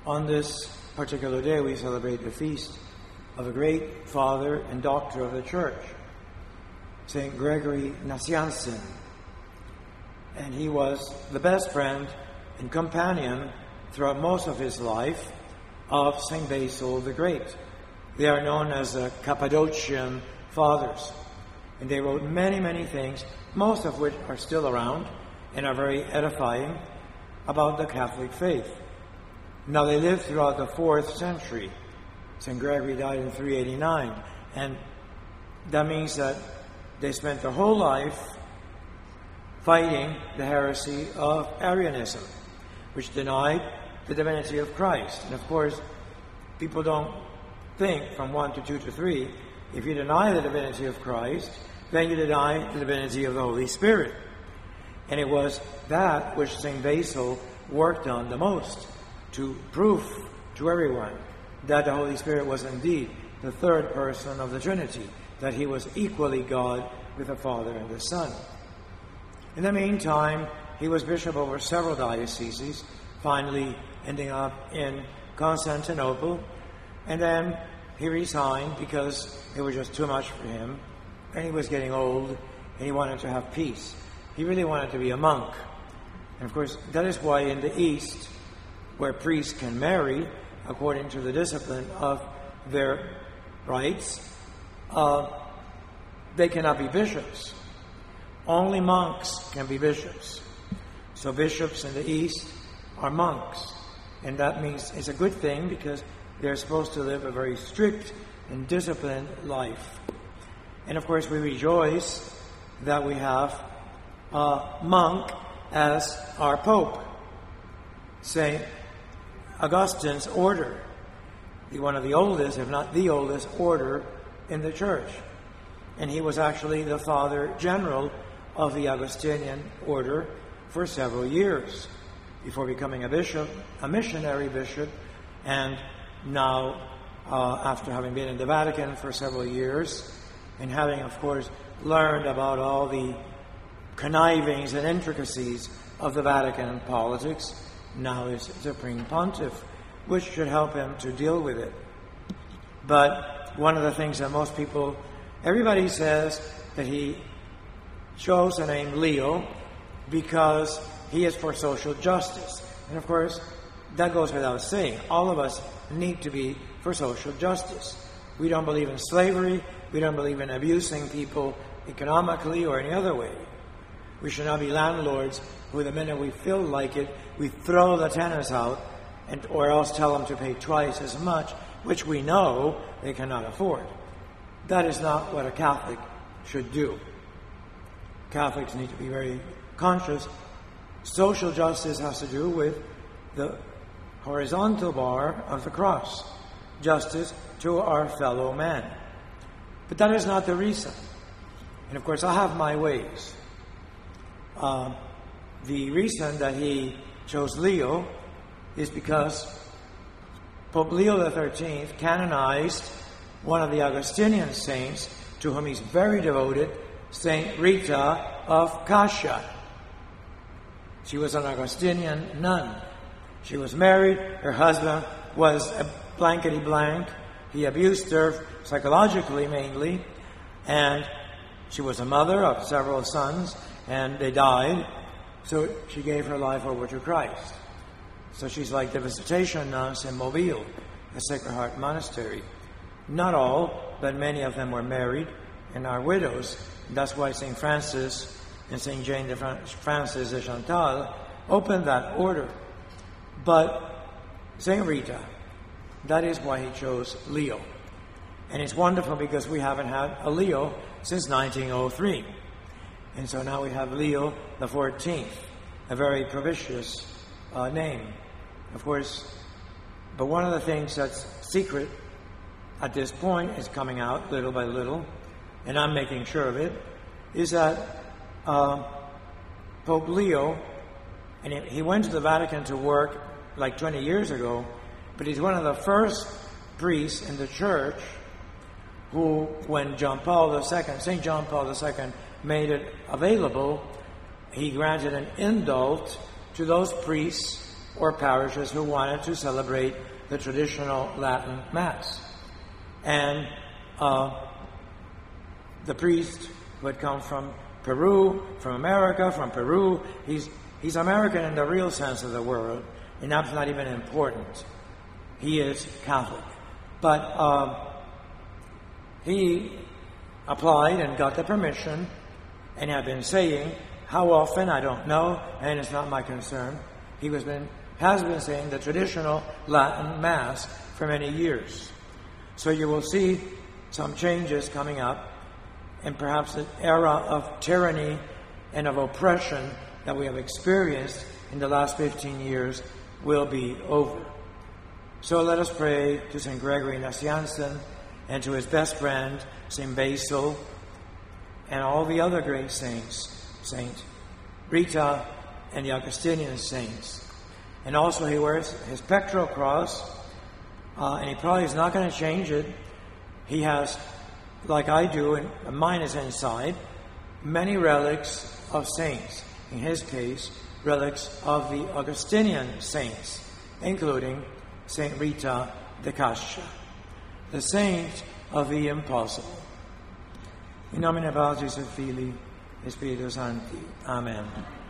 On this particular day, we celebrate the feast of a great father and doctor of the Church, St. Gregory Nazianzen. And he was the best friend and companion throughout most of his life of St. Basil the Great. They are known as the Cappadocian Fathers. And they wrote many, many things, most of which are still around and are very edifying about the Catholic faith. Now, they lived throughout the 4th century. St. Gregory died in 389. And that means that they spent their whole life fighting the heresy of Arianism, which denied the divinity of Christ. And of course, people don't think from 1 to 2 to 3, if you deny the divinity of Christ, then you deny the divinity of the Holy Spirit. And it was that which St. Basil worked on the most, to prove to everyone that the Holy Spirit was indeed the third person of the Trinity, that he was equally God with the Father and the Son. In the meantime, he was bishop over several dioceses, finally ending up in Constantinople, and then he resigned because it was just too much for him, and he was getting old, and he wanted to have peace. He really wanted to be a monk. And of course, that is why in the East, where priests can marry according to the discipline of their rites, they cannot be bishops. Only monks can be bishops. So bishops in the East are monks. And that means it's a good thing because they're supposed to live a very strict and disciplined life. And of course, we rejoice that we have a monk as our Pope, St. Augustine's order, one of the oldest, if not the oldest, order in the Church. And he was actually the Father General of the Augustinian order for several years before becoming a bishop, a missionary bishop, and now, after having been in the Vatican for several years, and having, of course, learned about all the connivings and intricacies of the Vatican politics, now is Supreme Pontiff, which should help him to deal with it. But one of the things that most people, everybody says that he chose the name Leo because he is for social justice. And of course, that goes without saying. All of us need to be for social justice. We don't believe in slavery. We don't believe in abusing people economically or any other way. We should not be landlords who, the minute we feel like it, we throw the tenants out or else tell them to pay twice as much, which we know they cannot afford. That is not what a Catholic should do. Catholics need to be very conscious. Social justice has to do with the horizontal bar of the cross, justice to our fellow man. But that is not the reason. And of course, I have my ways. The reason that he chose Leo is because Pope Leo XIII canonized one of the Augustinian saints to whom he's very devoted, Saint Rita of Cascia. She was an Augustinian nun. She was married. Her husband was a blankety blank. He abused her psychologically mainly, and she was a mother of several sons, and they died. So she gave her life over to Christ. So she's like the Visitation nuns in Mobile, a Sacred Heart monastery. Not all, but many of them were married and are widows. That's why St. Francis and St. Jane de Francis de Chantal opened that order. But St. Rita, that is why he chose Leo. And it's wonderful because we haven't had a Leo since 1903. And so now we have Leo the 14th, a very propitious name. Of course, but one of the things that's secret at this point is coming out little by little, and I'm making sure of it, is that Pope Leo, and he went to the Vatican to work like 20 years ago, but he's one of the first priests in the Church who, when St. John Paul II made it available, he granted an indult to those priests or parishes who wanted to celebrate the traditional Latin Mass. And the priest who had come from Peru, from Peru, he's American in the real sense of the word, and that's not even important. He is Catholic. But he applied and got the permission, and had been saying, how often, I don't know, and it's not my concern. He has been saying the traditional Latin Mass for many years. So you will see some changes coming up, and perhaps the era of tyranny and of oppression that we have experienced in the last 15 years will be over. So let us pray to St. Gregory Nazianzen and to his best friend, St. Basil, and all the other great saints, St. Rita and the Augustinian saints. And also he wears his pectoral cross, and he probably is not going to change it. He has, like I do, and mine is inside, many relics of saints. In his case, relics of the Augustinian saints, including St. Rita de Cascia, the saint of the impossible. In nomine Patris et Filii et Spiritus Sancti. Amen.